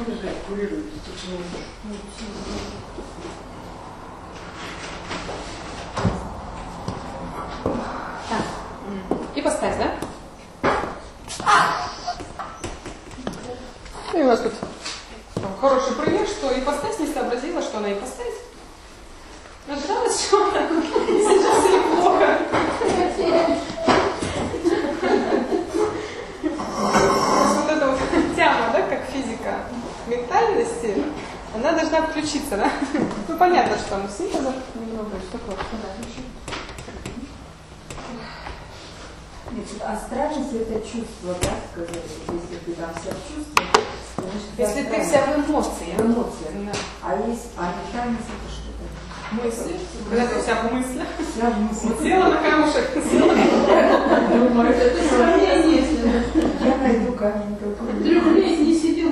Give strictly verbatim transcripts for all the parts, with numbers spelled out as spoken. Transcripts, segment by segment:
Почему же курируете? Почему? Так. Ипостась, да? И у нас тут хороший пример, что ипостась не сообразила, что она ипостась. Нажралась, что она сейчас ей плохо. Вот эта вот тяма, да, как физика ментальности, она должна включиться, да? Ну, понятно, что там синтеза немного, что такое. Астральность — это чувство, да, сказали? Если ты там себя чувствуешь, значит, если ты вся в эмоциях. В мemoțiях. Да. А есть, а ментальность — это что-то? Мысли. Когда ты вся в мыслях. Вся в мыслях. Села на камушек. Думаю, это сравнение. Я найду камень какой-то. Трех лет не сидел.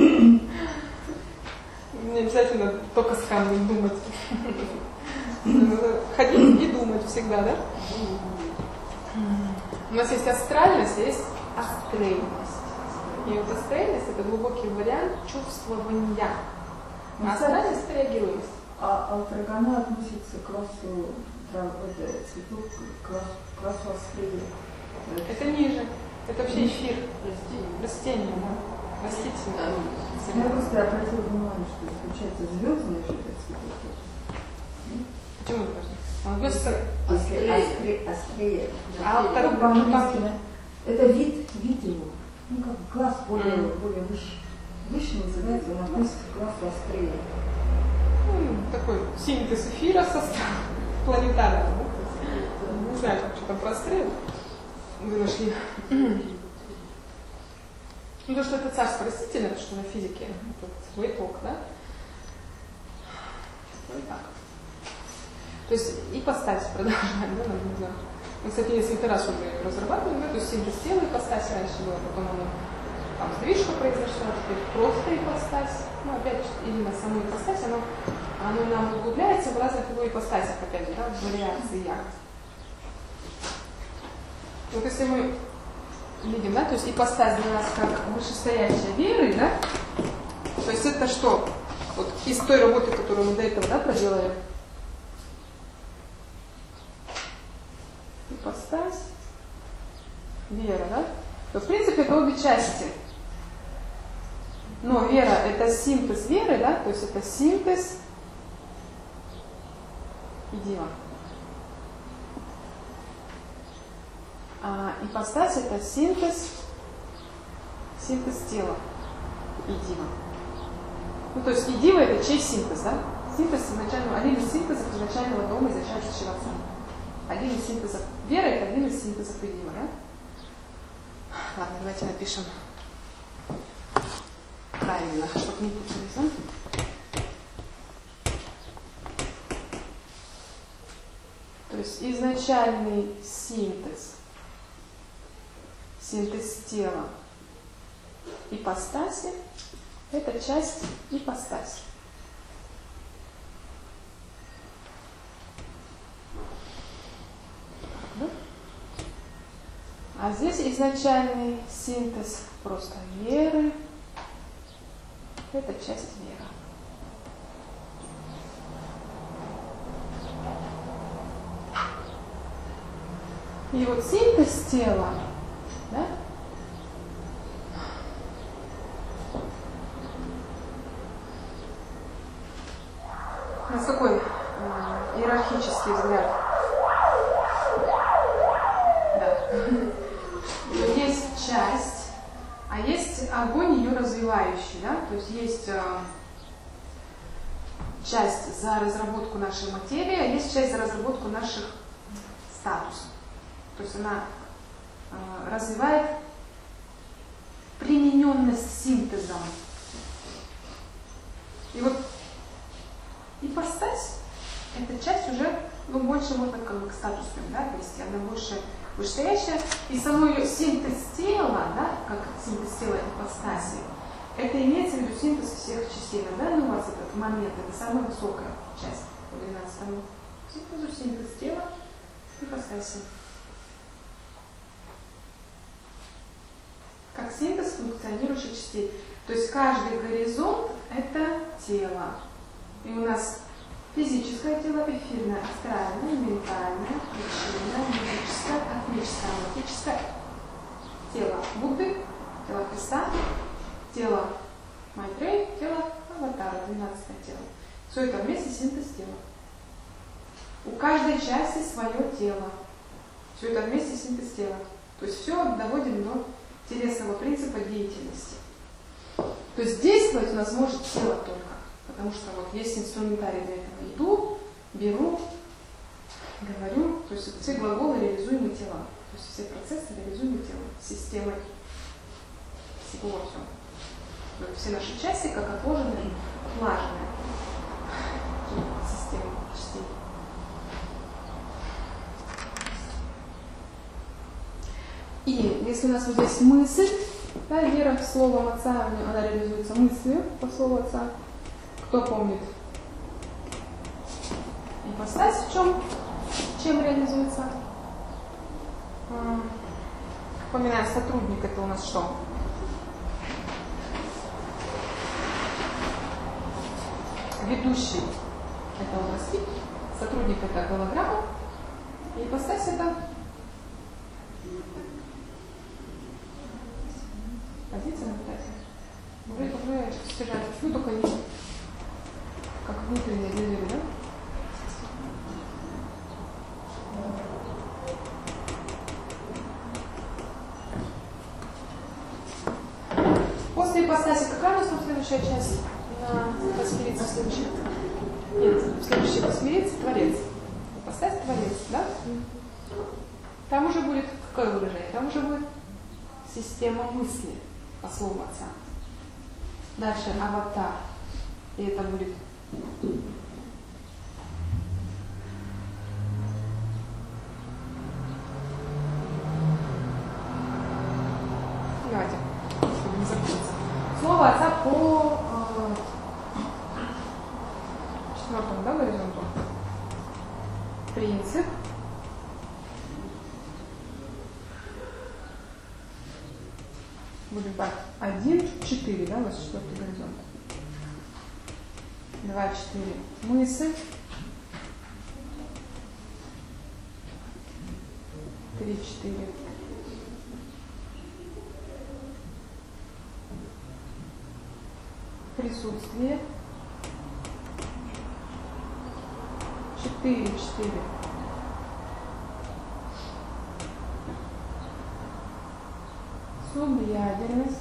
Не обязательно только с камнем думать. Надо ходить и думать всегда, да? У нас есть астральность, есть астрейность. И вот астрейность — это глубокий вариант чувствования. А астральность — это реагируемость. А алтрагона относится к классу цветов, к классу астрии. Это ниже. Это вообще эфир. Растение, да? Растительное. Я просто обратила внимание, что включается звездные же цветы. Почему это важно? Он относится к Острее. А второй по-английски, это вид, вид его. Ну, как класс более, mm. более выше. Выше называется, он относится к классу острее. Ну, такой синтез эфира составом планетарного. Да? Не знаю, как что там про острее вы нашли. Ну, то, что это царство растительное, это что на физике. Это свой итог, да? Ну, и так. То есть ипостась продолжаем, да, нам нельзя. Мы, кстати, несколько раз уже разрабатываем, да, то есть синтез тела ипостась раньше было, потом оно там сдвижка произошла, теперь просто ипостась. Ну, опять, именно саму ипостась, оно, оно нам углубляется в разных его ипостасях, опять же, да, в вариациях. Вот если мы видим, да, то есть ипостась для нас как вышестоящая веры, да, то есть это что? Вот из той работы, которую мы до этого, да, проделали, ипостась, вера, да? То, в принципе, это обе части. Но вера — это синтез веры, да? То есть это синтез и дива. А ипостась — это синтез, синтез тела и дива. Ну, то есть и дива — это чей синтез, да? Синтез изначального, один из синтезов изначального дома, изначального Шиватсана. Один из синтезов веры — это один из синтезов идеи, да? Ладно, давайте напишем правильно, чтобы не путались, да? То есть изначальный синтез, синтез тела ипостаси — это часть ипостаси. А здесь изначальный синтез просто веры. Это часть веры. И вот синтез тела, да? У нас такой э, иерархический взгляд. Есть часть, а есть огонь ее развивающий, да? То есть есть э, часть за разработку нашей материи, а есть часть за разработку наших статусов. То есть она э, развивает примененность синтезом. И вот ипостась — это часть уже, ну, больше можно как бы к статусным, да, то есть она больше вышестоящая, и само ее синтез тела, да, как синтез тела ипостаси, это имеется в виду синтез всех частей. На данный у вас этот момент, это самая высокая часть по двенадцатому синтезу, синтез тела ипостаси. Как синтез функционирующих частей. То есть каждый горизонт – это тело. И у нас физическое тело, эфирное, астральное, ментальное, причинное, магическое, атмическое, антическое. Тело Будды, тело Христа, тело Майтреи, тело Аватара, двенадцатое тело. Все это вместе синтез тела. У каждой части свое тело. Все это вместе синтез тела. То есть все доводим до телесного принципа деятельности. То есть действовать у нас может тело только. Потому что вот есть инструментарий для этого. Иду, беру, говорю. То есть все глаголы реализуемы телом. То есть все процессы реализуемы телом. Системой всего во всем. Вот все наши части как отложенные, отлаженные системы частей. И если у нас вот здесь мысль, да, вера словом Отца, она реализуется мыслью по слову Отца. Кто помнит? Ипостась в чем? Чем реализуется? Вспоминаем, сотрудник это у нас что? Ведущий это у нас тип, сотрудник это голограмма, и ипостась это позиция наблюдателя. Уже, уже стяжать, ну только не как внутренняя дверь, да? После ипостаси какая у нас там следующая часть? На восьмирице следующая. Нет, следующая восьмирице творец. Ипостась творец, да? Там уже будет какое выражение? Там уже будет система мысли по слову Отца. Дальше аватар. И это будет давайте, чтобы не запутаться. Слово Отца по э, четвертому, да, горизонту. Принцип. Будет так. Один, четыре, да, у нас четвертый горизонт. Два, четыре. Мысль. Три, четыре. Присутствие. Четыре, четыре. Субъядерность.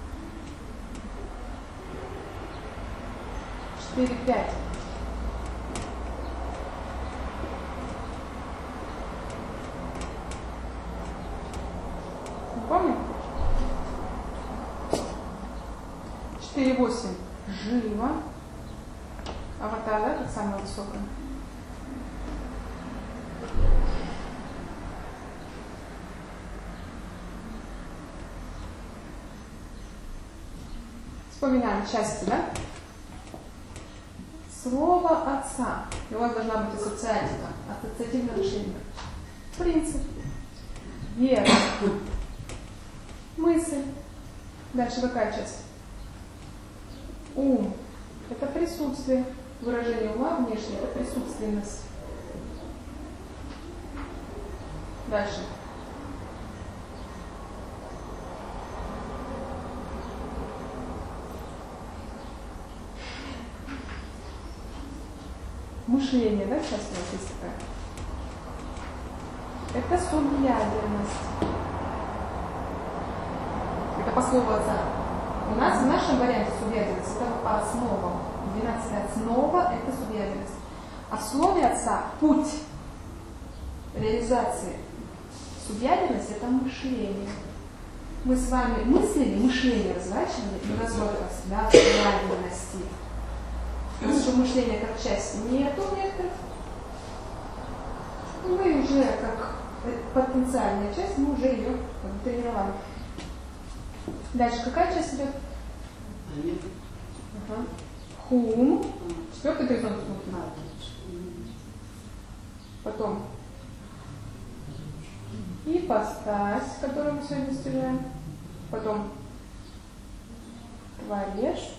Четыре, пять. Помним? Четыре, восемь. Живо. Аватар, да, как самое высокое. Вспоминаем части, да? Слово Отца. И у вас должна быть ассоциатива, ассоциативное мышление. Принцип. Вера. Мысль. Дальше какая часть? Ум. Это присутствие. Выражение ума внешнее. Это присутственность. Дальше. Мышление, да, сейчас у нас есть такая? Это субъядерность. Это по слову Отца. У нас в нашем варианте субъядерность это по основам. двенадцатая основа это субъядерность. А в слове Отца путь реализации субъядерности это мышление. Мы с вами мыслили, мышление разворачивали и разворачивались до субъядерности. Потому что мышления как части нету некоторых. Мы уже как потенциальная часть, мы уже ее тренировали. Дальше какая часть идет? Ага. Хум. Четвертый горизонт смотрим. Потом ипостась, которую мы сегодня стяжаем. Потом Творец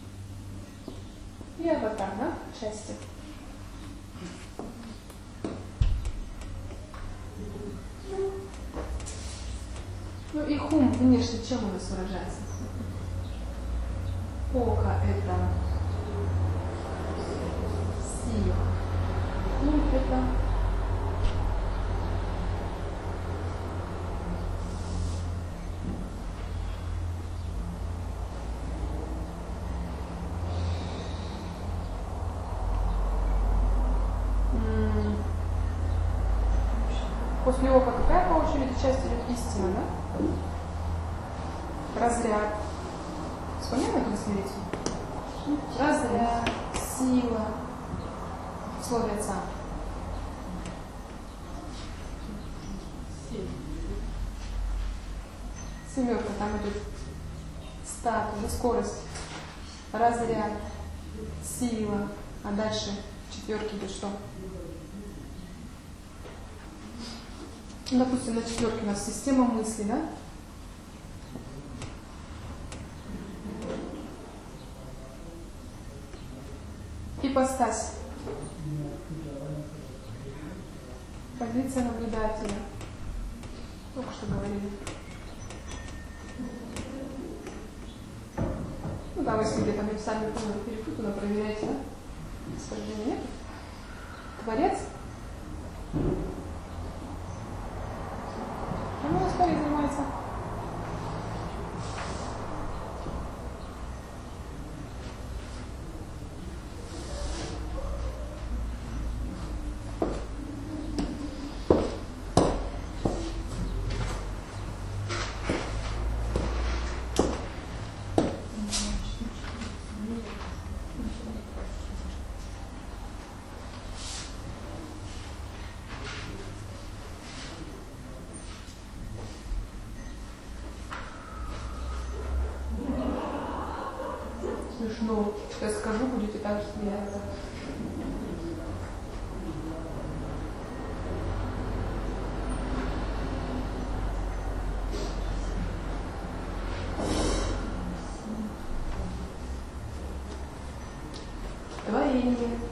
и аватар, да, части. Ну и хум внешне чем у нас выражается? Око это сила. Хум это после ока какая по очереди часть идет? Истина, да? Разряд. Вспомнили это восьмерицу? Разряд, сила, в слове отца. Семерка, там идет статус, скорость, разряд, сила, а дальше четверки идет что? Ну, допустим, на четверке у нас система мысли, да? Ипостась. Позиция наблюдателя. Только что говорили. Ну да, если где-то написали полную перепутано, проверяйте, да? Сожжения нет. Творец. Чем у нас творец занимается? Смешно. Сейчас скажу, будете так же смеяться. Творение.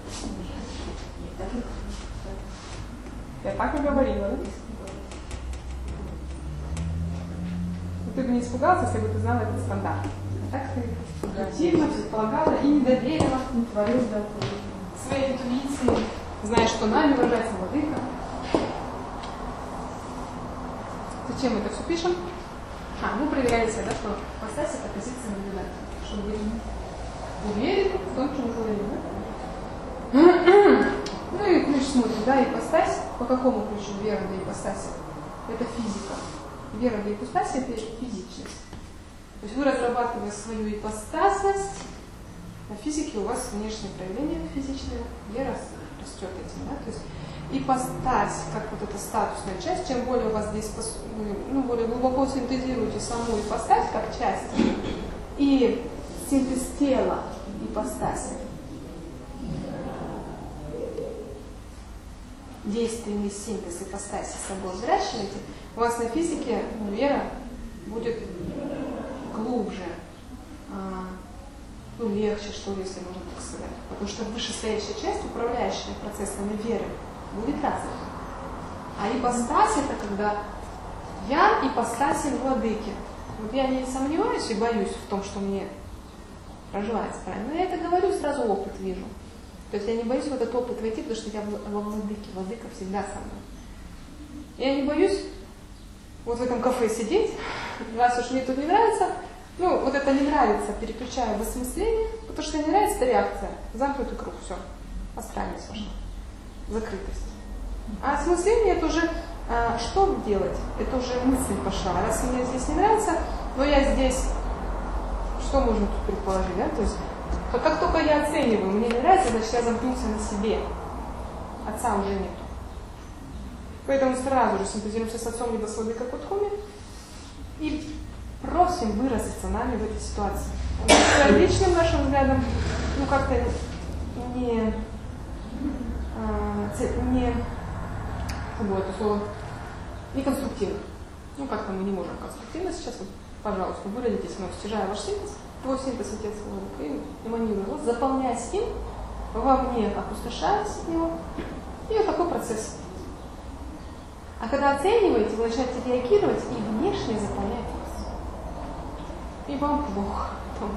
Я так и говорила, да? Ты бы не испугался, если бы ты знала этот стандарт. А так ты активно предполагала и не доверила, не творил, да, своей интуиции, зная, что нами выражается владыка. Зачем мы это все пишем? А, мы проверяли себя, да, что ипостась это позиция наблюдателя, чтобы вы уверены в том, что мы говорим, да? Ну и ключ смотрим, да, ипостась, по какому ключу вера до ипостаси? Это физика. Вера до ипостаси это физичность. То есть вы, разрабатывая свою ипостасность, на физике у вас внешнее проявление физичное, вера растет этим, да? То есть ипостась, как вот эта статусная часть, чем более у вас здесь, ну, более глубоко синтезируете саму ипостась как часть, и синтез тела ипостаси, действенный синтез ипостаси с собой взращиваете, у вас на физике, ну, вера будет глубже, а, ну, легче, что ли, если можно так сказать. Потому что вышестоящая часть, управляющая процессами веры, будет развита. А ипостась это когда я ипостасен владыки. Вот я не сомневаюсь и боюсь в том, что мне проживается правильно. Но я это говорю, сразу опыт вижу. То есть я не боюсь в этот опыт войти, потому что я во владыке. Владыка всегда со мной. Я не боюсь вот в этом кафе сидеть, раз уж мне тут не нравится, ну, вот это не нравится, переключаю в осмысление, потому что не нравится, это реакция, замкнутый круг, все, астральность ваша, закрытость. А осмысление это уже, а, что делать, это уже мысль пошла, раз мне здесь не нравится, но я здесь, что можно тут предположить, да, то есть, как только я оцениваю, мне не нравится, значит я замкнулся на себе, отца уже нет. Поэтому сразу же синтезируемся с отцом либо с владыкой Кудхуми и просим выразиться нами в этой ситуации. Личным нашим взглядом, ну как-то не, а, не, вот, это слово, не конструктивно. Ну как-то мы не можем конструктивно сейчас, вот, пожалуйста, выразитесь, но стяжая ваш синтез, твой синтез отец его эманирует, вот, заполняясь им, вовне опустошаясь от него, и вот такой процесс. А когда оцениваете, вы начинаете реагировать и внешне заполняете вас. И вам плохо.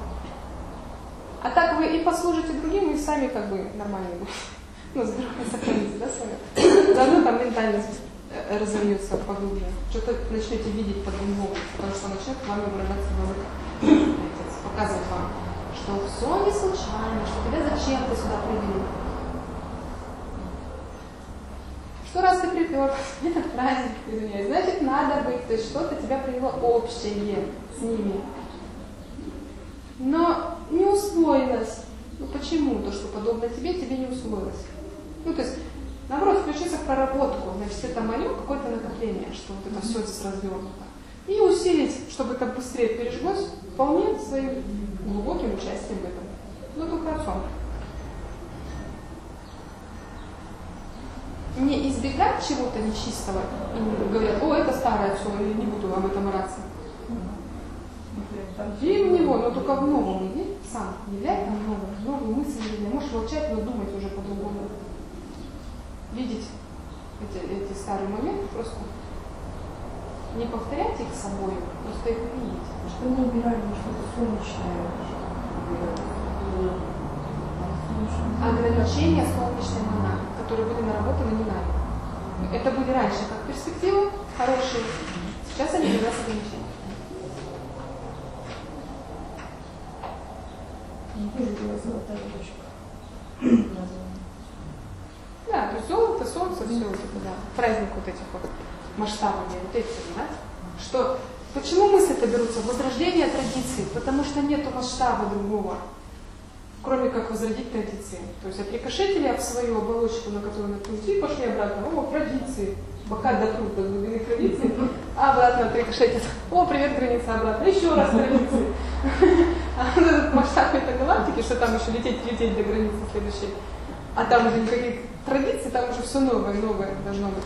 А так вы и послужите другим, и сами как бы нормальные будете. Ну, здоровье сохраните, да, сами? Заодно там ментальность разовьется поглубже. Что-то начнете видеть по-другому, потому что начнет к вам выражаться новый отец, показывать вам, что все не случайно, что тебя зачем-то сюда привели. Что раз ты припер, это праздник, извиняюсь, значит надо быть, то есть что-то тебя привело общее с ними. Но не усвоилось. Ну почему? То, что подобно тебе, тебе не усвоилось. Ну то есть, наоборот, включиться в проработку, значит это мое какое-то накопление, что вот это все здесь развернуто. И усилить, чтобы это быстрее пережглось, вполне своим глубоким участием в этом. Ну только отцом. Не избегать чего-то нечистого, и говорят, о, это старое все, я не буду об этом ораться. И в него, но только в новом иди, сам являй там новое, новую мысль, не можешь молчать, но думать уже по-другому. Видеть эти, эти старые моменты, просто не повторять их с собой, просто их видеть. Что мы убирали, что-то солнечное. Ограничения солнечной монады, которые были наработаны не нами. Это были раньше как перспективы хорошие, сейчас они для нас ограничения. Да, то есть золото, солнце, все вот это, да. Праздник вот этих вот масштабами, вот эти, да? Что, почему мысли-то берутся? Возрождение традиций, потому что нету масштаба другого, кроме как возродить традиции. То есть отрикошетили в свою оболочку, на которую накрутили, и пошли обратно. О, традиции. Пока дотрут до глубины традиции, а обратно отрикошетят. О, привет, граница обратно. Еще раз традиции. А этот масштаб этой галактики, что там еще лететь, лететь до границы следующей. А там уже никаких традиций, там уже все новое, новое должно быть.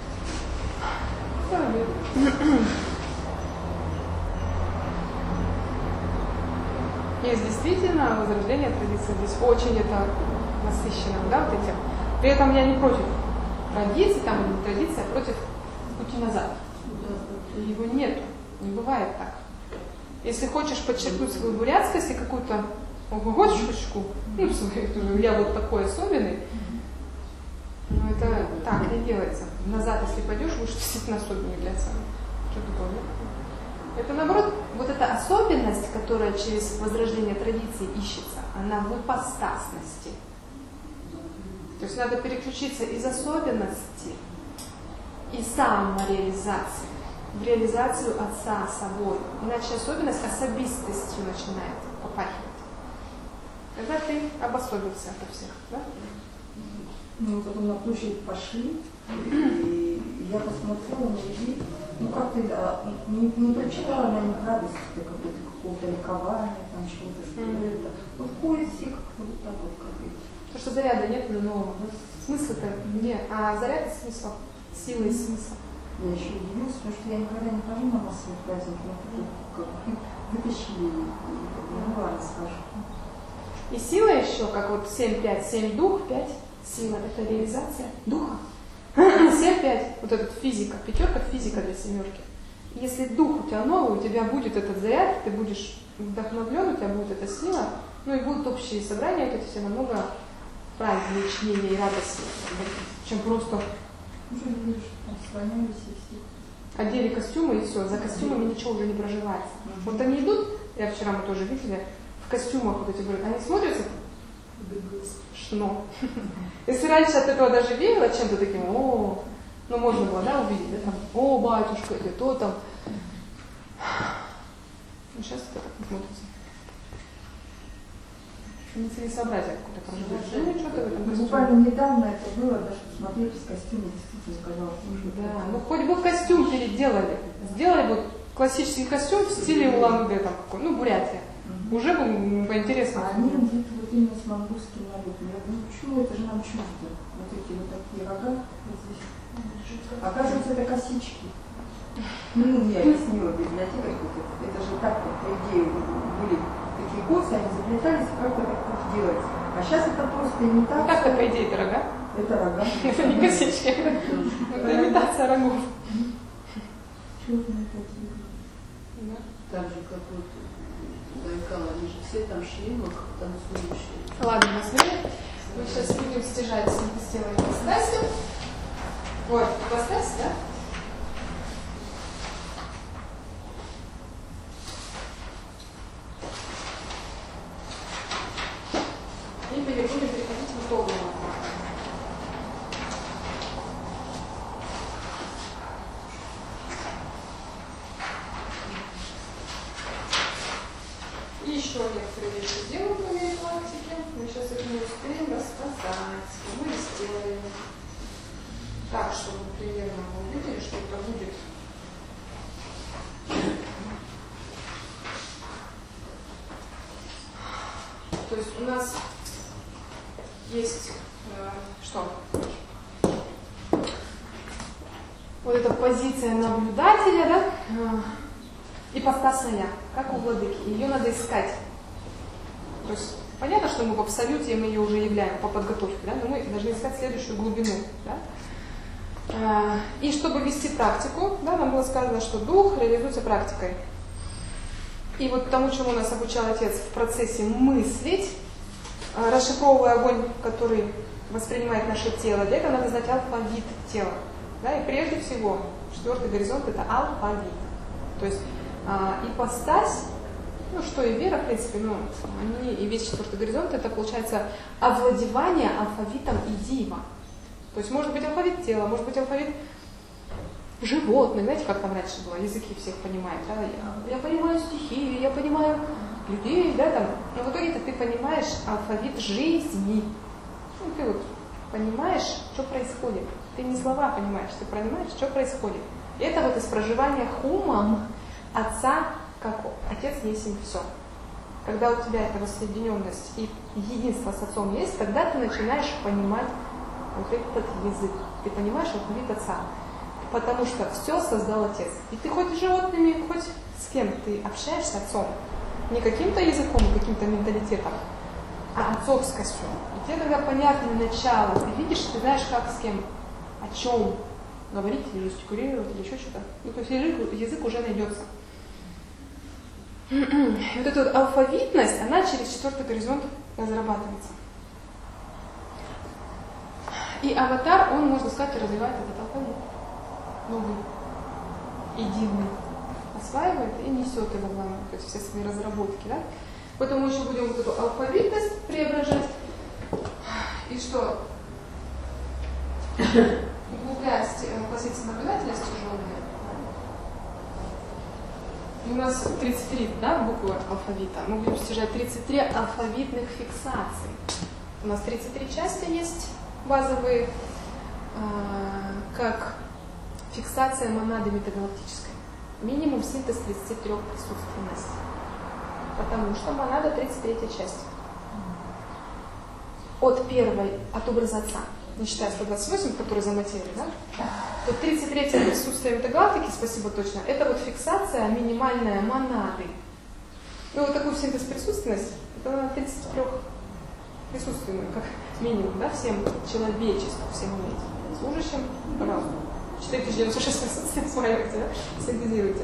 Есть действительно возрождение традиций. Здесь очень это насыщенно, да, вот этим. При этом я не против традиций, там или не традиции, а против пути назад. Его нету, не бывает так. Если хочешь подчеркнуть свою бурятскость и какую-то ого-го-шку, ну, свою, я вот такой особенный, но это так не делается. Назад, если пойдешь, будешь действительно особенный для отца. Что такое? Это наоборот, вот эта особенность, которая через возрождение традиции ищется, она в ипостасности. То есть надо переключиться из особенности и самореализации в реализацию отца собой. Иначе особенность особистостью начинает попахивать. Когда ты обособился ото всех, да? Мы потом на площадь пошли, и я посмотрела на людей, ну как-то да, не, не прочитала на них радости, какого-то, какого-то ликования, там чего-то, что mm-hmm. это. Вот ходят все как-то вот так вот, как это. Потому что заряда нет уже нового. Смысла-то нет. А заряд и смысл, сила и смысл. Я еще удивилась, потому что я никогда не хожу на массовый праздник, но тут как вытащили и ну ладно, скажем. И сила еще, как вот семь пять, семь дух, пять сила, это реализация духа. семь пять, вот этот физика, пятерка физика для семерки. Если дух у тебя новый, у тебя будет этот заряд, ты будешь вдохновлен, у тебя будет эта сила, ну и будут общие собрания, вот эти все намного праздничнее и радости, чем просто одели костюмы и все, за костюмами ничего уже не проживается. Mm-hmm. Вот они идут, я вчера мы тоже видели, в костюмах вот эти говорят, они смотрятся шно. Если раньше от этого даже веяло чем-то таким, о, ну можно было, да, увидеть, да, там, о, батюшка, или то там. Ну сейчас это так не смотрится. Нецелесообразие какое-то проживает. Ну ничего-то в этом костюме. Буквально недавно это было, даже посмотрели с костюма, действительно сказала, что да, ну хоть бы костюм переделали. Сделали вот классический костюм в стиле Улан-Удэ, там какой, ну Бурятия. Угу. Уже бы поинтересно. А они где-то вот именно с монгольским народом. Я говорю, ну почему это же нам чувство? Вот эти вот такие рога вот здесь. Оказывается, это косички. Ну, я объяснила библиотека, это, это же так, по идее, были такие косы, они заплетались, как это так делать. А сейчас это просто не так. Как это, по идее, это рога? Это рога. Это не косички. Это имитация рогов. Черные такие. Так же, как вот Байкал, они же все там шлемах танцующие. Ладно, смотри. Мы сейчас будем стяжать сделаем ипостаси. Вот, ипостась, да? И будем переходить в итоговую. И еще некоторые вещи сделаем по мере практики. Мы сейчас их не успеем рассказать. Мы сделаем так, чтобы примерно вы увидели, что это будет. То есть у нас есть э, что? Вот эта позиция наблюдателя, да? Ипостасная, как у владыки. Ее надо искать. То есть понятно, что мы в абсолюте мы ее уже являем по подготовке, да? Но мы должны искать следующую глубину. Да? И чтобы вести практику, да, нам было сказано, что дух реализуется практикой. И вот тому, чему нас обучал Отец в процессе мыслить, расшифровывая огонь, который воспринимает наше тело, для этого надо знать алфавит тела. Да? И прежде всего, четвертый горизонт – это алфавит. То есть а, ипостась, ну что и вера, в принципе, ну, они и весь четвертый горизонт – это, получается, овладевание алфавитом идима. То есть может быть алфавит тела, может быть алфавит животных, знаете, как там раньше было, языки всех понимают, да? я, я понимаю стихи, я понимаю людей, да, там, но в итоге ты понимаешь алфавит жизни. Ну, ты вот понимаешь, что происходит. Ты не слова понимаешь, ты понимаешь, что происходит. И это вот из проживания хумом Отца, как Отец есть им все. Когда у тебя эта воссоединенность и единство с Отцом есть, тогда ты начинаешь понимать вот этот язык. Ты понимаешь алфавит Отца. Потому что все создал Отец. И ты хоть с животными, хоть с кем ты общаешься Отцом. Не каким-то языком, каким-то менталитетом, а отцовскостью. И тебе тогда понятно начало. Ты видишь, ты знаешь, как с кем, о чем говорить, или жестикулировать, или еще что-то. Ну, то есть язык, язык уже найдется. И вот эта вот алфавитность, она через четвертый горизонт разрабатывается. И аватар, он, можно сказать, развивает этот алфавит. Новый, единый. Осваивает и несет его главное, то есть все свои разработки. Да? Поэтому мы еще будем вот эту алфавитность преображать. И что? Углубляясь в позиции наблюдателя тяжелые. И у нас тридцать три, да, буквы алфавита. Мы будем стяжать тридцать три алфавитных фиксаций. У нас тридцать три части есть базовые, как фиксация монады метагалактической. Минимум синтез тридцати трёх присутственностей. Потому что монада тридцать третья часть. От первой, от образа Отца, не считая сто двадцать восемь, который за материю, да? То тридцать третье присутствие метагалактики, спасибо точно, это вот фиксация минимальная монады. Ну вот такую синтез присутственность, это тридцать три присутственную, как минимум, да, всем человечеству, всем иметь. Служащим, пожалуйста. четыре тысячи девятьсот шесть присутствий, смотрите, да? Синтезируйте.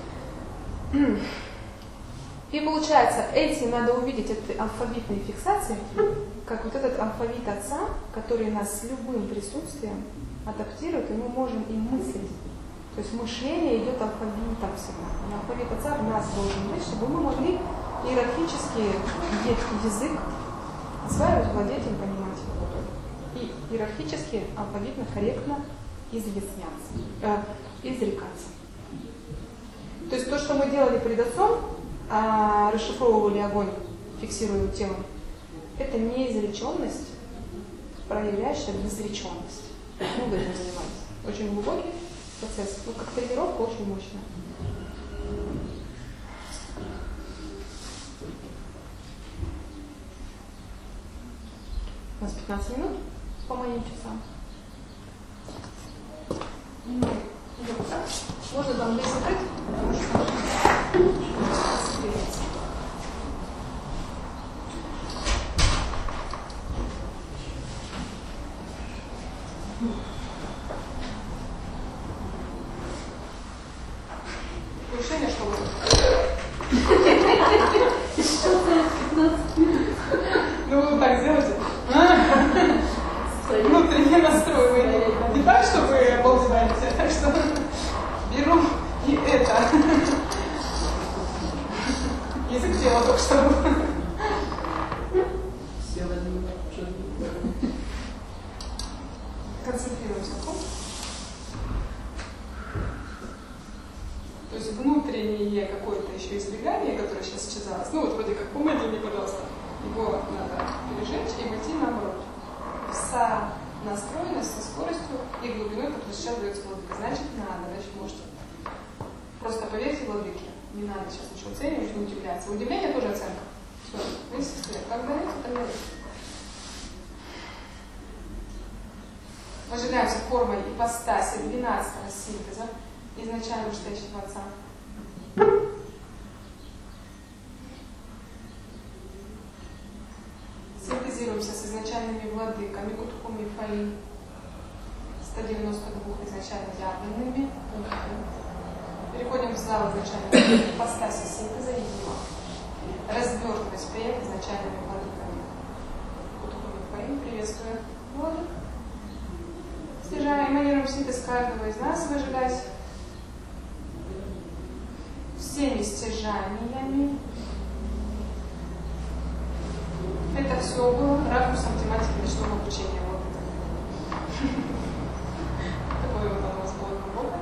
И получается, эти надо увидеть, это алфавитные фиксации, как вот этот алфавит Отца, который нас с любым присутствием адаптирует, и мы можем им мыслить. То есть мышление идет алфавитом всегда. И алфавит Отца в нас должен быть, чтобы мы могли иерархический язык осваивать, владеть им, понимать его. И иерархически, алфавитно, корректно изъясняться, э, изрекаться. То есть то, что мы делали перед Отцом, э, расшифровывали огонь, фиксируя телом, это не изреченность, проявляющая безреченность. Много этим занимались. Очень глубокий процесс, ну как тренировка очень мощная. У нас пятнадцать минут по моим часам. Идем так. Можно там дверь закрыть, потому что согреется. Решение, что вы? Ну, вы так сделайте. Внутренне настроивание. Не так, что вы обалдеваете, а так что беру и это. Язык тела только что был. Все в одном Концентрируемся. То есть внутреннее какое-то еще избегание, которое сейчас исчезалось, ну вот вроде как помоги мне, пожалуйста, его надо пережечь и войти наоборот. Вся настроенность со скоростью и глубиной, которую сейчас дается владыка. Значит, надо, значит, можете. Просто поверьте владыке. Не надо сейчас ничего оценивать, не удивляться. Удивление тоже оценка. Все, весь сестре. Как даете, так даете. Ожидаемся формой ипостаси двенадцатого синтеза изначально вышедшего Отца. Синтезируемся с изначальными владыками Кутхум и Фаи, сто девяносто два изначально явленными пунктами. Переходим в зал изначальной ипостаси синтеза и дива. Развертываясь проект изначальными владыками Кутхум и Фаи. Приветствую владык. Стяжаем, эманируем синтез каждого из нас, выжигать всеми стяжаниями. Это все было ракурсом тематики ночного обучения. Вот это. Такое вот у нас было глубоко.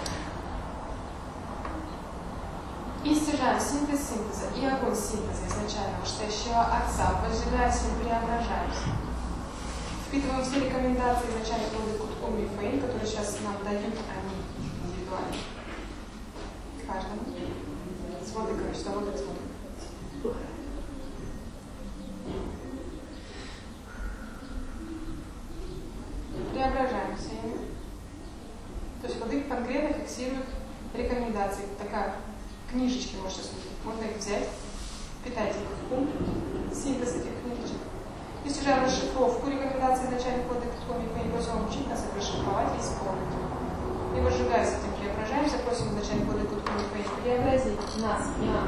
И стяжаем синтез синтеза и огонь синтеза изначального стоящего Отца, возжигаясь и преображаемся. Впитываем все рекомендации изначальных владык Кутхум и Фаи, которые сейчас нам дают, они индивидуально. Каждому. С владыками, что владык с владыком. Преображаемся ими. То есть владык конкретно фиксирует рекомендации. Такая книжечки можете слушать. Можно их взять. Питайте Кутхум. Синтез этих книжечек. И стяжаем расшифровку рекомендаций начальных владык Кутхум и Фаи. Просим учить нас их расшифровать и исполнить. И выжигая с этим преображаемся, просим начальник владык Кутхум и Фаи преобразить нас на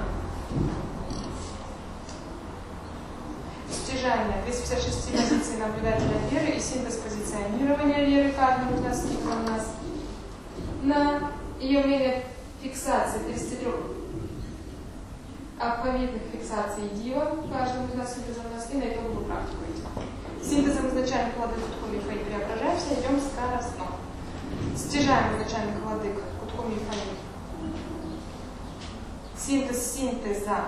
стяжание двести пятьдесят шесть позиций наблюдателя веры и синтез позиционирования веры каждого из нас, у нас на ее время фиксации тридцати трёх алфавитных фиксаций дива каждому из нас, синтезом у нас, и на итоговую практику идем. Синтезом изначальных владык Кутхум и Фаи преображаемся, идем скоростно. Стяжаем изначальных владык Кутхум и Фаи. Синтез синтеза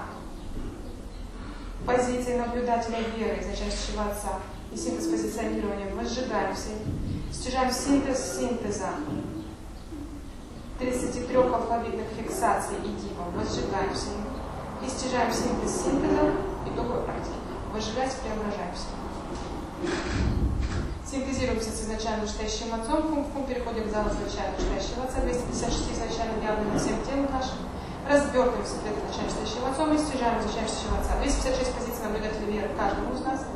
позиции наблюдателя веры, изначального Отца, и синтез позиционирования возжигаемся. Стяжаем синтез синтеза тридцати трёх алфавитных фиксаций и дива, возжигаемся. И стяжаем синтез синтеза итоговой практики. Возжигать, преображаемся. Синтезируемся с изначально стоящим Отцом, фум-фум, переходим в зал изначально стоящего Отца, двести пятьдесят шесть изначально явными всем телом нашим, развертываемся вслед изначально стоящего Отцом и стяжаем изначально стоящего Отца. двести пятьдесят шесть позиций наблюдателя веры каждому из нас.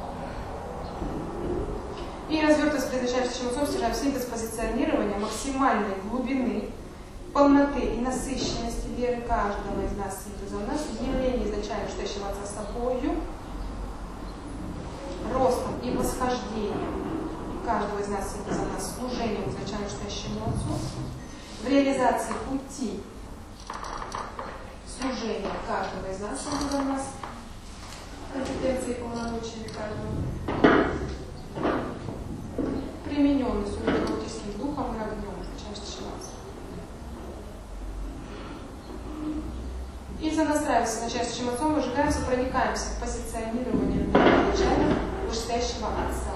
И развертываясь вслед изначально стоящим Отцом, стяжаем синтез позиционирования максимальной глубины, полноты и насыщенности веры каждого из нас, синтеза у нас, явление изначально стоящего Отца собою, ростом и восхождением каждого из нас, синтеза у нас, служением изначально стоящему Отцу, в реализации пути служения каждого из нас, синтеза у нас, компетенции и полномочия каждого, примененность университетским духом и огнем изначально стоящего Отца. И занастраиваемся начальствующим Отцом, выжигаемся, проникаемся в позиционирование изначально вышестоящего Отца.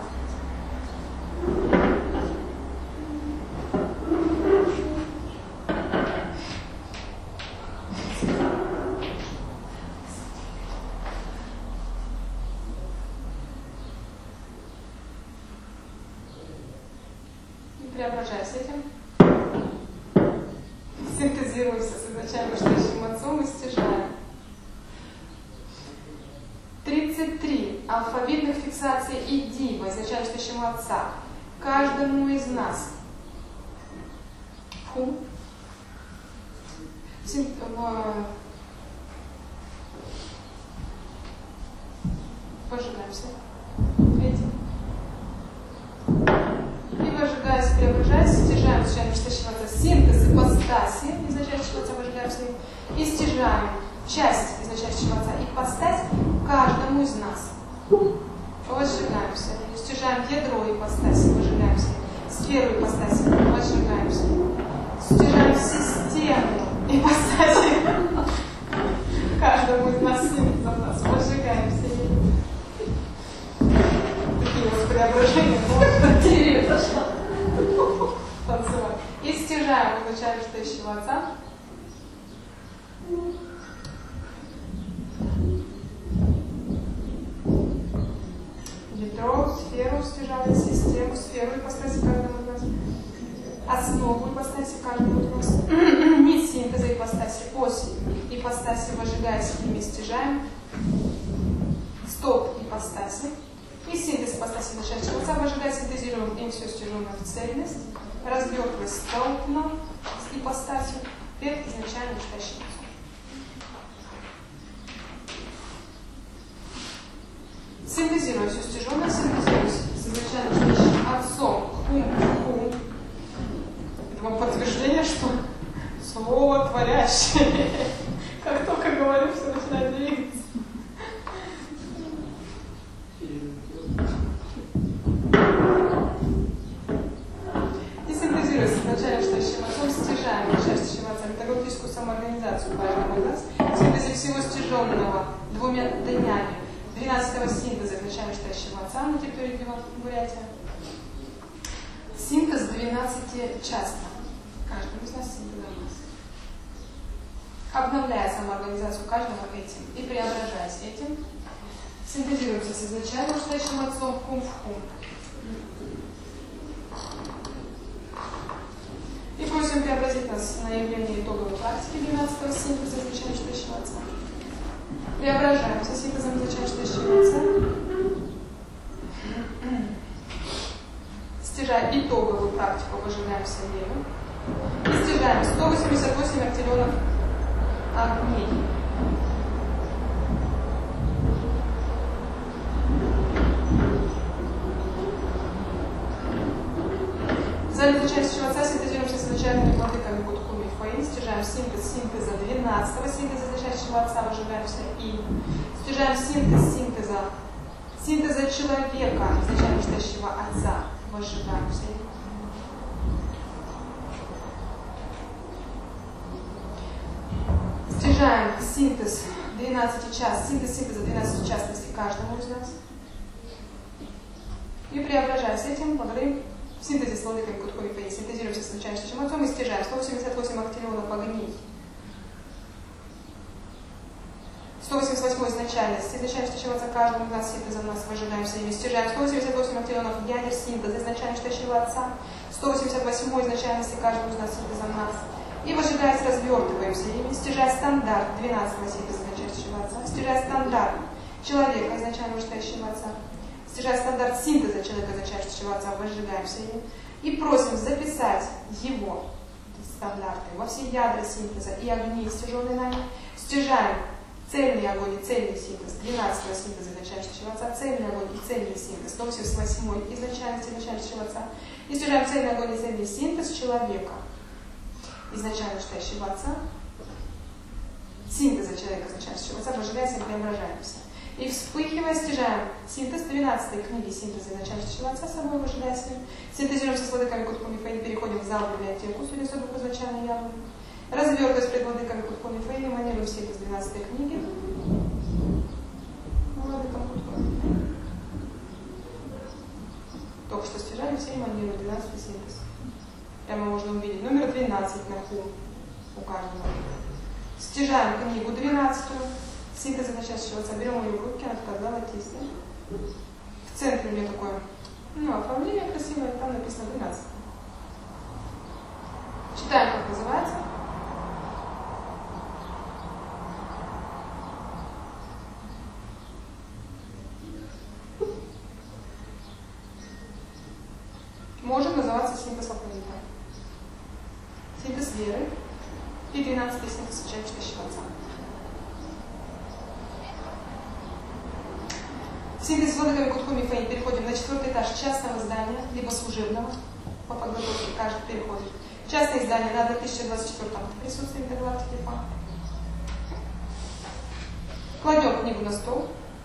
И преображаясь этим, изначально вышедшим отцом и стяжаем. тридцать три. Алфавитных фиксаций и диба, изначально вышедшему отца. Каждому из нас. Фу. Пожигаемся. Видите? И выжигаясь, преображаясь, стяжаем изначально вышедшего отца. Синтез ипостаси, изначально вышедшего отца, выжигаемся. И стяжаем часть изначального отца, ипостась каждому из нас. Выжигаемся. Стяжаем ядро ипостаси, выжигаемся. Сферу ипостаси, выжигаемся. Стяжаем систему ипостаси каждому из нас, синтезом нас, выжигаемся. Такие вот преображения, танцевать. И стяжаем изначального отца. Ядро, сферу стяжаем, систему, сферу ипостаси каждому из нас, основу ипостаси каждому из нас, нить синтеза ипостаси, ось ипостаси, выжигаясь, ими стяжаем, стоп ипостаси, и синтез ипостаси начального отца, выжигая, синтезируем им все стяженное в цельность, развертывая столпно с ипостасью перед изначально настоящим отцом. Синтезируя все стяженное, синтезируя с изначально настоящим отцом. Хум-хум. Это вам подтверждение, что слово творящее. Как только говорю, все начинает двигаться. И синтезируя с изначально настоящим отцом, стяжаем настоящим отцом методологическую самоорганизацию каждого из нас. Синтезе всего стяженного двумя днями. двенадцатого синтеза изначально настоящего отца на территории Бурятии. Синтез двенадцатичастно. Каждому из нас синтезом нас. Обновляя самоорганизацию каждого этим и преображаясь этим, синтезируемся с изначально настоящим отцом хум в хум. И просим преобразить нас на явление итоговой практики двенадцатого синтеза изначально настоящего отца. Преображаемся синтезом изначально отца. Стяжая итоговую практику, выжигаемся ею. И стяжаем сто восемьдесят восемь актиллионов огней. За изначального отца синтезируемся с изначальными владыками Гудхуми и Фаин. Стяжаем синтез синтеза двенадцатого синтеза изначального отца, выжигаемся и стяжаем синтез синтеза синтеза человека изначально настоящего отца, выжигаемся. Стяжаем синтез двенадцати час, синтез синтеза двенадцати частности каждому из нас. И преображая с этим, благодарим в синтезе с владыками Гудхуми и Фаин, синтезируемся с изначальным настоящим отцом и стяжаем сто восемьдесят восемь актиллионов огней. сто восемьдесят восьмой изначальность, изначально настоящего отца каждому из нас синтезом нас выжигаемся ими, стяжаем сто восемьдесят восемь актиллионов ядер синтеза изначально настоящего отца, сто восемьдесят восьмой изначальности каждому из нас синтезом нас. И выжигаясь, развертываемся ими, стяжая стандарт двенадцатого синтеза изначального отца, стяжая стандарт человека изначально настоящего отца, стяжая стандарт синтеза человека изначального отца, выжигаемся ими. И просим записать его стандарты во все ядра синтеза и огни, стяженные нами, стяжаем цельный огонь и цельный синтез двенадцатого синтеза изначального отца, цельный огонь и цельный синтез сто восемьдесят восьмой изначальности изначального отца, и стяжаем цельный огонь и цельный синтез человека изначально настоящего отца, синтеза человека изначального отца, выжигаемся и преображаемся. И вспыхивая, стяжаем синтез двенадцатой книги синтеза изначального отца, собой выжигаемся, синтезируемся с владыками Гудхуми и Фаин, переходим в зал библиотеку, судя по изначальной явной. Развертываясь пред владыками Гудхуми и Фаин, эманируем синтез двенадцатой книги. Владыкам Гудхуми и Фаин. Только что стяжали, все эманируют двенадцатый синтез. Прямо можно увидеть. Номер двенадцать на хум у каждого. Стяжаем книгу двенадцатую. Синтез изначального отца. Берем ее в руки, она такая золотистая. В центре у нее такое, ну, оформление красивое, там написано двенадцать. Читаем, как называется. может называться синтез оппозита. Синтез веры и двенадцатый синтез читающего отца. В синтез Владыками Кутхуми Фейн переходим на четвертый этаж частного здания, либо служебного, по подготовке каждый переходит. Частное здание на две тысячи двадцать четвёртом присутствие интергалактики Фа. Кладем книгу на стол.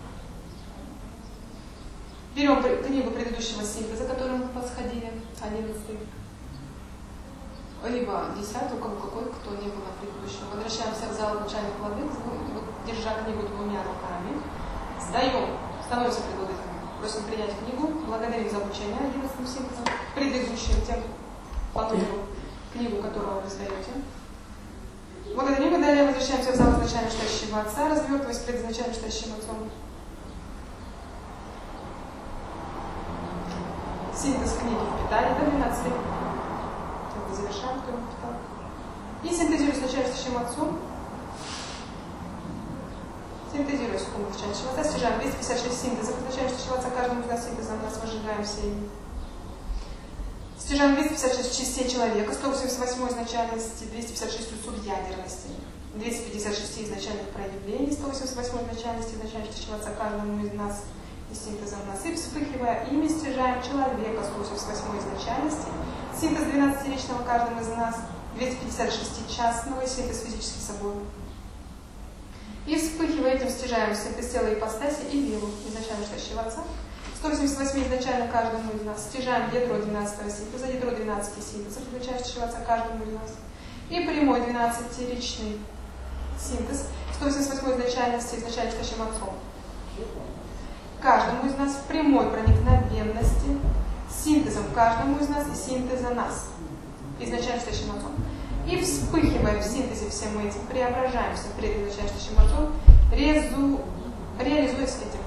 Берем книгу предыдущего синтеза, которую мы подсходили, одиннадцатый, либо десятый, у кого какой, кто не был на предыдущем. Возвращаемся в зал начальных владык, держа книгу двумя руками. Сдаем, становимся перед владыками. Просим принять книгу. Благодарим за обучение одиннадцатым синтезом, предыдущим тем по номеру книгу, которую вы сдаете. Благодарим и далее возвращаемся в зал изначально читающего отца, развертываясь перед изначально читающим отцом. Синтез книги впитали до двенадцати. Это завершаем, кто не впитал. И синтезируя с начальствующим отцом. Синтезируя с кумом начальствующего отца, стяжаем двести пятьдесят шесть синтезов начальствующего отца, каждому из нас синтезом нас выжигаем все. Стяжаем двести пятьдесят шесть частей человека, сто восемьдесят восемь изначальности, двести пятьдесят шесть субъядерности, двести пятьдесят шесть изначальных проявлений, сто восемьдесят восемь изначальности начальствующего отца, каждому из нас и синтезом нас. И вспыхивая ими, стяжаем человека, сто восемьдесят восемь изначальности, синтез двенадцатиричного каждому из нас, двести пятьдесят шесть частного и синтез физический собой. И вспыхивая этим, стяжаем синтез тела ипостаси и веру изначально читающего отца. сто восемьдесят восемь изначально каждому из нас. Стяжаем ядро двенадцатого синтеза, ядро двенадцати синтезов изначающего отца каждому из нас. И прямой двенадцатиричный синтез, сто восемьдесят восемь изначальности изначально читающим отцом. Каждому из нас в прямой проникновенности, синтезом каждому из нас и синтеза нас, изначально читающим отцом. И вспыхивая в синтезе всем этим, преображаемся перед изначально читающим отцом, резу, реализуясь этим.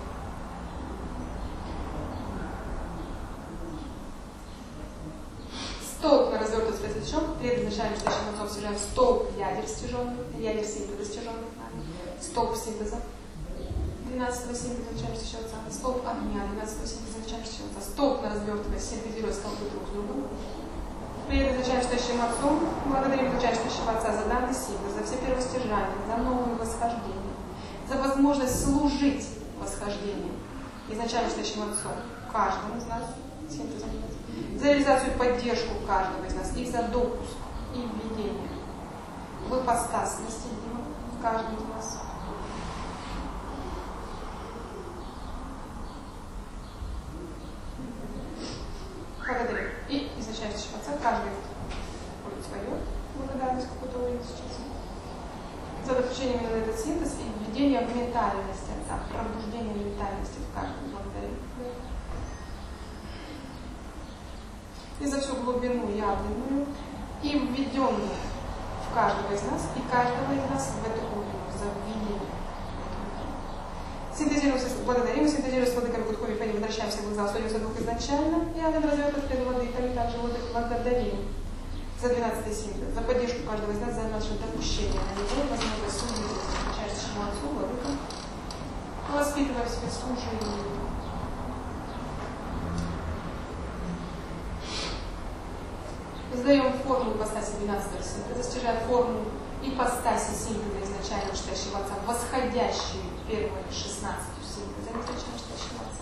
Столб на развертывается перед стяжом, перед изначально читающим отцом стяжаем столб ядер стяженных, ядер синтеза стяженных нами, столб синтеза двенадцатого синтеза начального читающего отца, столб огня двенадцатого синтеза начального читающего отца, столб на развертываясь, синтезируя столбы друг с другом. Перед изначально читающим отцом благодарим изначально читающего отца за данный синтез, за все первостяжания, за новые восхождения, за возможность служить восхождением изначально читающим отцом каждому из нас синтезом, за реализацию и поддержку каждого из нас, и за допуск и введение в ипостась наследима в каждом из нас. Благодарим. И изначально читающего отца каждый будет свое благодарность какой-то уровень сейчас. За заключение именно на этот синтез и введение в ментальность отца, пробуждение ментальности в каждом благодарим. И за всю глубину явленную и введенную в каждого из нас и каждого из нас в эту глубину, за введение. Синтезируем, благодарим, синтезируем с владыками Кутхуми Фейн, возвращаемся в зал сто двух изначально, и один развертывает перед владыками, также владык благодарим за двенадцатый синтез, за поддержку каждого из нас, за наше допущение на него, возможность служить начальствующему отцу, владыкам, воспитывая в себе служение. Создаем форму ипостаси двенадцатого синтеза, стяжаем форму ипостаси синтеза изначально читающего отца, восходящие первые шестнадцать синтеза изначально читающего отца.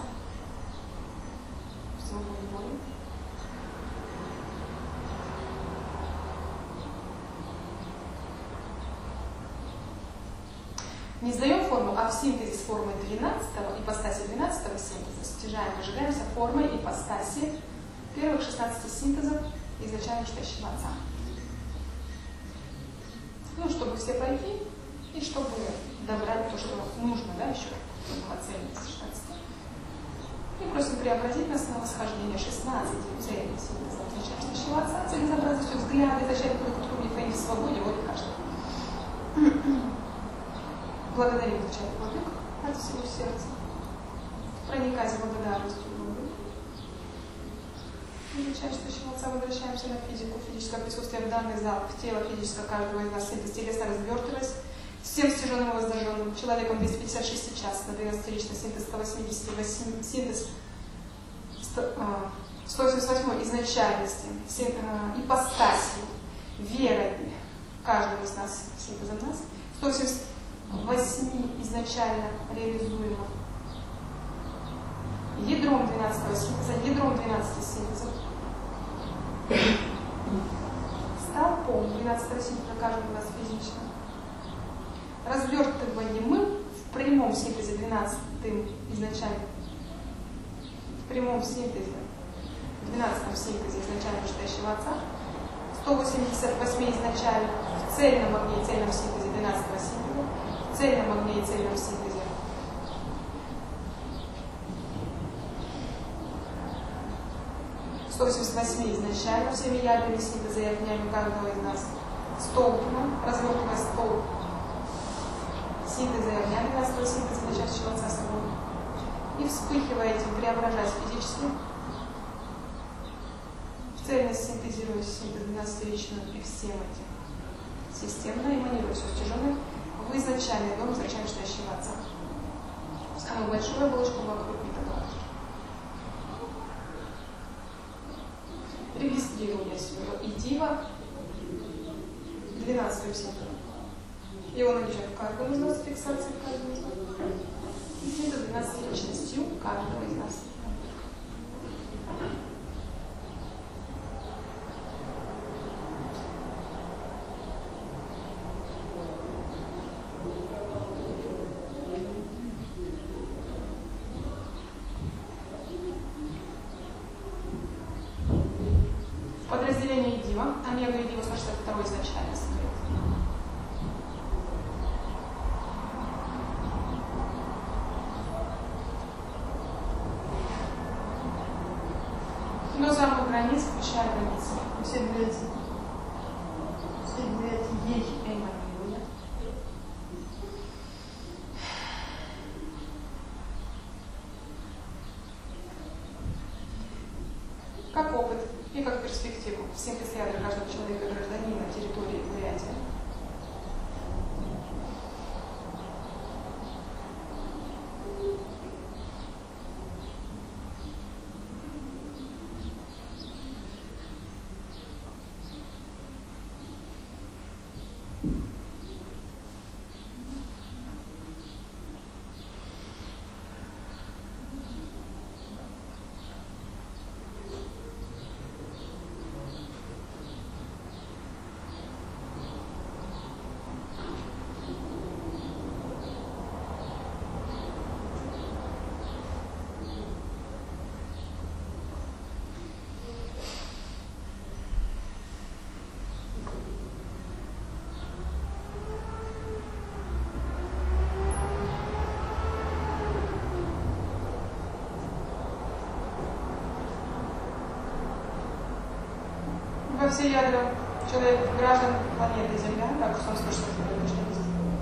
Не сдаем форму, а в синтезе с формой двенадцатого, ипостаси двенадцатого синтеза стяжаем, выжигаемся формой ипостаси первых шестнадцати синтезов изначально читающего отца. Ну, чтобы все пройти, и чтобы добрать то, что нужно, да, еще полноценность шестнадцати. И просим преобразить нас на восхождение шестнадцати целей синтеза изначально читающего отца, целесообразностью взгляда, изначально Кутхуми Фейн в свободе, вот и каждый. Благодарим изначально владык от всего сердца. Проникать благодарностью Богу. Изучаем читающего отца, возвращаемся на физику, физическое присутствие в данный зал, в тело физическое каждого из нас, синтез телесно развертываясь, всем стяженным и воздожженным, человеком двести пятьдесят шесть час, на двенадцатиричный синтез сто восемьдесят восемь, синтез сто, а, сто восемьдесят восьмой изначальности, ипостаси, веры каждого из нас, синтезом нас, сто восемьдесят восемь изначально реализуемо, ядром двенадцатого синтеза, ядром двенадцати синтезов, столпом двенадцатого синтеза каждого из нас физично, развертываем мы в прямом синтезе двенадцатым изначально, в прямом синтезе, в двенадцатом синтезе изначально настоящего Отца, сто восемьдесят восемь изначально в цельном огне и цельном синтезе двенадцатого синтеза, в цельном огне и цельном синтезе сто восемьдесят восемь изначально всеми ядрами синтеза и огнями каждого из нас, столбно, развертывая столб синтеза и огня двенадцатого синтеза, начавшего Отца собой, и вспыхивая этим, преображаясь физически, в цельность синтезируя синтез двенадцатиричную и всем этим системно эманируя все стяженное в изначальный дом изначально настоящего Отца. Самую большую оболочку вокруг метагалактики. Регистрирую я своего идива двенадцатым синтезом. Его наличие в каждом из нас, фиксация в каждом из нас. И синтез двенадцатой личностью каждого из нас. Подразделение идива, омега идива сто шестьдесят два изначально состоит. До самых границ, включая границы. Все две эти, все две эти ей эманируя. Как опыт и как перспективу синтез ядра каждого человека гражданина территории Бурятии. Во все ядра человек, граждан планеты Земля, так что он сто шестьдесят личность.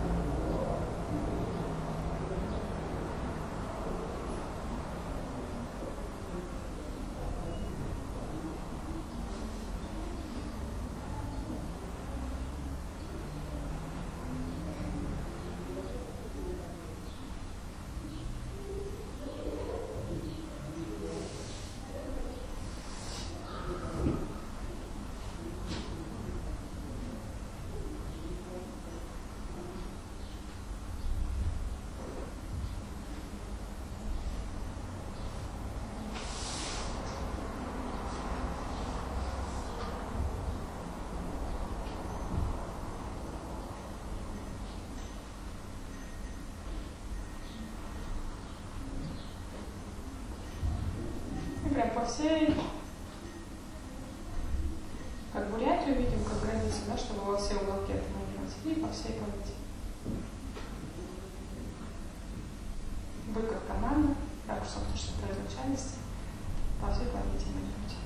Прям по всей, как Бурятию видим, как границу, да, чтобы во все уголки отманивать, и по всей планете. Быков команда, ракурсом сто шестьдесят два изначальности, по всей планете манивать.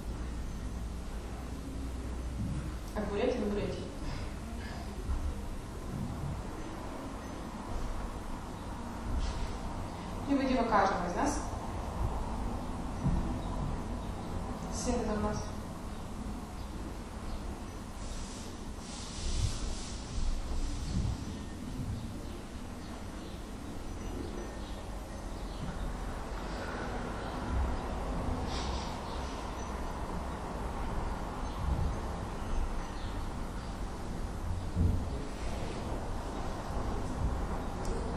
Как Бурятия на Бурятии. И выдела каждого из нас. Синтез у нас.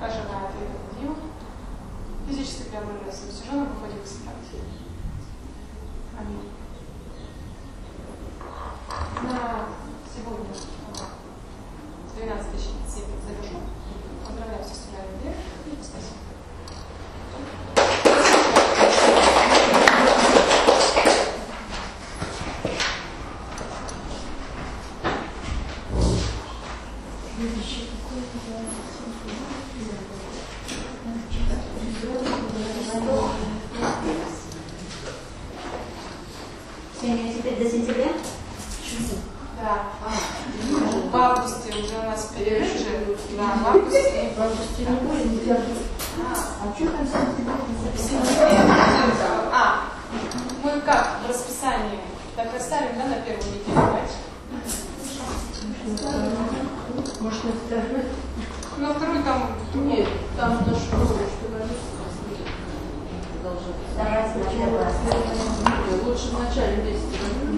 проживает этот днем. Физически преобладает своим сюжетом, выходит в спать. Аминь. На сегодня двенадцать тысяч семь завершу. Поздравляю всех с финальным днем и спасибо. Теперь до сентября? Да. В августе уже у нас перерыв же. Да, в августе. В августе не будет, не держит. А что там В сентябре. А, мы как в расписании так расставим, да, на первую неделю, давайте? Может, на второй? На вторую там... Нет, там на школу, что на должно быть. Давайте начнем. Лучше в начале месяца.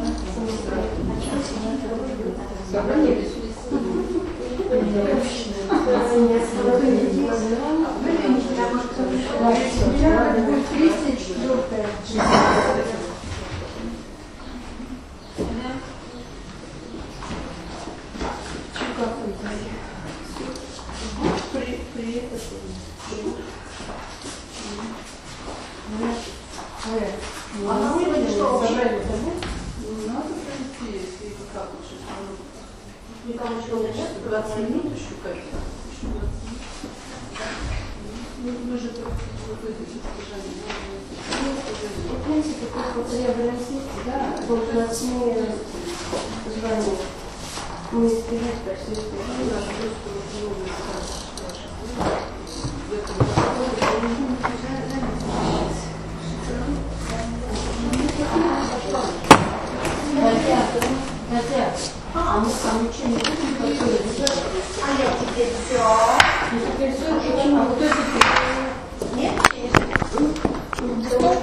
Собрание. тридцать четвёртое. А на сегодня что? Надо пройти, если как лучше. Никому что нет? двадцать минут еще как-то. Еще двадцать минут. Мы же выходим В принципе, как вот я выносить, да, вот на смене звонил. Мы избежать почти А, мы там ничего не будем. А я теперь все. Теперь все, почему? Кто теперь? Нет?